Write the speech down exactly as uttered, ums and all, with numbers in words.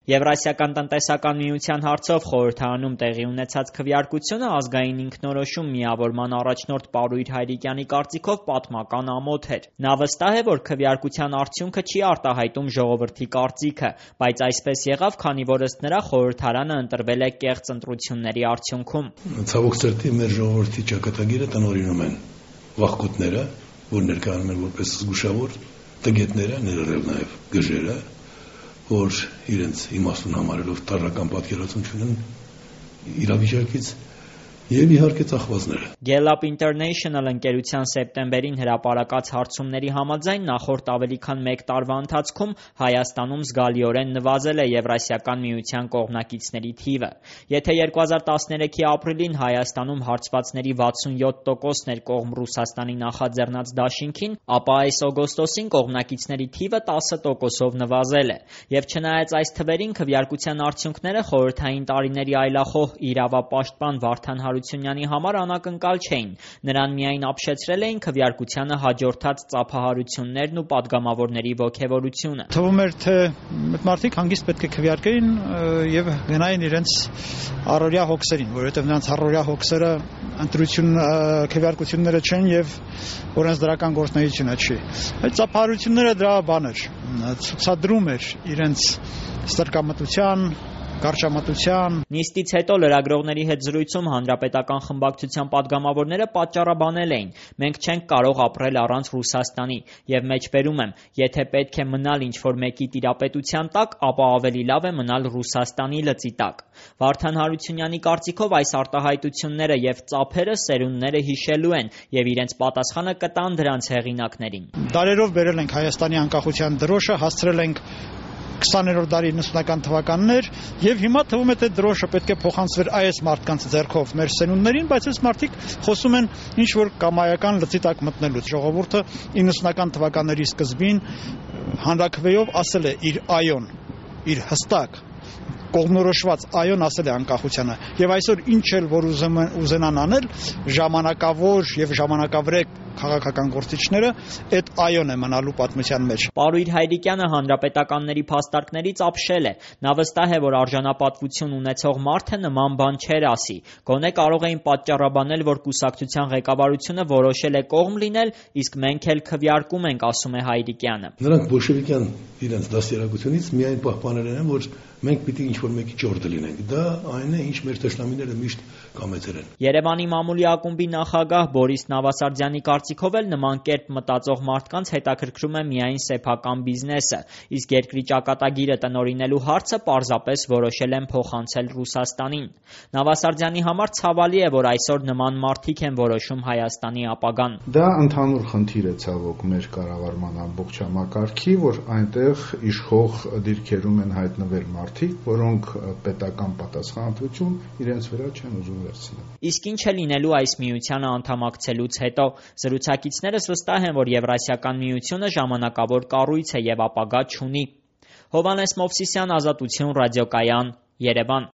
Եվրասիական տնտեսական միության հարցով խորհրդարանում տեղի ունեցած քվեարկությունը ազգային ինքնորոշում միավորման առաջնորդ Պարույր Հայրիկյանի կարծիքով պատմական ամոթ էր։ Նա վստահ է, որ քվեարկության արդյունքը չի արտահայտում ժողովրդի կարծիքը, բայց այսպես եղավ, քանի որ ըստ նրա խորհրդարանը ընտրվել է կեղծ ընտրությունների արդյունքում։ Ցավոք սրտի մեր ժողովրդի ճակատագիրը տնօրինում են վախկոտները, որ ներկայանում են որպես զգուշավոր, տգետները, ներառյալ նաև գժերը, որ իրենց իմաստուն համարելով տարրական պատկերացում չունեն իրավիճակից և իհարկե ծախվածները։ Gallup International ընկերության սեպտեմբերին հրապարակած հարցումների համաձայն նախորդ ավելի քան մեկ տարվա ընթացքում Հայաստանում զգալիորեն նվազել է Եվրասիական միության կողմնակիցների թիվը։ Եթե երկու հազար տասներեքի ապրիլին Հայաստանում հարցվածների վաթսունյոթ տոկոսն էր կողմ Ռուսաստանի նախաձեռնած դաշինքին, ապա այս օգոստոսին կողմնակիցների թիվը տասը տոկոսով նվազել է։ Եվ չնայած այս թվերին, քվեարկության արդյունքները խորհրդային տարիների այլախոհ իրավապաշտպան Վարդան Հարությունյանի համար անակնկալ չէին։ Նրան միայն ապշեցրել էին քվեարկությանը հաջորդած ծափահարություններն ու падգամավորների ոգևորությունը։ Թվում էր, թե այդ մարդիկ հանգիստ պետք է քվեարկեին եւ գնային իրենց առօրյա հոգսերին, որովհետեւ նրանց առօրյա հոգսերը ընտրություն քվեարկությունները չեն եւ օրենսդրական գործունեությունը չի։ Այդ ծափահարությունները դրա բան էր, ցուցադրում էր իրենց ստրկամտության, կարճամտության։ Նիստից հետո լրագրողների հետ զրույցում հանրապետական խմբակցության падգամավորները պատճառաբանել էին. մենք չենք կարող ապրել առանց Ռուսաստանի եւ մեջբերում եմ, եթե պետք է մնալ ինչ-որ մեկի տիրապետության տակ, ապա ավելի լավ է մնալ Ռուսաստանի լծի տակ։ Վարդան Հարությունյանի կարծիքով այս արտահայտությունները եւ ծափերը սերունդները հիշելու են եւ իրենց պատասխանը կտան դրանց հեղինակներին։ Դարերով բերել ենք Հայաստանի անկախության դրոշը, հասցրել ենք քսաներորդ դարի իննսունական թվականներ եւ հիմա թվում է թե դրոշը պետք է փոխանցվեր այս մարդկանց ձեռքով մեր սերունդներին, բայց այս մարդիկ խոսում են ինչ որ կամայական լծի տակ մտնելուց։ Ժողովուրդը իննսունական թվականների սկզբին հանրաքվեով ասել է իր այոն, իր հստակ կողմնորոշված այոն ասել է անկախությանը եւ այսօր ինչ էլ որ ուզենան անել ժամանակավոր եւ ժամանակավրեք քաղաքական գործիչները այդ այոն է մնալու պատմության մեջ։ Պարույր Հայրիկյանը հանրապետականների փաստարկներից ապշել է։ Նա վստահ է, որ արժանապատվություն ունեցող մարդը նման բան չէր ասի։ Գոնե կարող էին պատճառաբանել, որ կուսակցության ղեկավարությունը որոշել է կողմ լինել, իսկ մենք էլ քվեարկում ենք, ասում է Հայրիկյանը։ Նրանք բոլշևիկյան իրենց դաստիարակությունից միայն պահպանել են, որ մենք պիտի ինչ-որ մեկի ճորտը լինենք։ Դա այն է, ինչ մեր թշնամիները միշտ կամեցել են։ Երևանի մամուլի ակումբի նախագահ Բորիս Նավասարդյանի կարծիքով էլ նման կերպ մտածող մարդկանց հետաքրքրում է միայն սեփական բիզնեսը, իսկ երկրի ճակատագիրը տնօրինելու հարցը պարզապես որոշել են փոխանցել Ռուսաստանին։ Նավասարդյանի համար ցավալի է, որ այսօր նման մարդիկ են որոշում Հայաստանի ապագան։ Դա ընդհանուր խնդիր է ցավոք մեր կառավարման ամբողջ համակարգի, որ այնտեղ իշխող դիրքերում են հայտնվել մարդիկ, որոնք պետական պատասխանատվություն իրենց վրա չեն ուզում վերցնել։ Իսկ ինչ է լինելու այս միությանը անդամակցելուց հետո։ Զրուցակիցներս վստահ են, որ Եվրասիական միությունը ժամանակավոր կառույց է եւ ապագա չունի։ Հովհաննես Մովսիսյան, Ազատություն, ռադիոկայան, Երևան։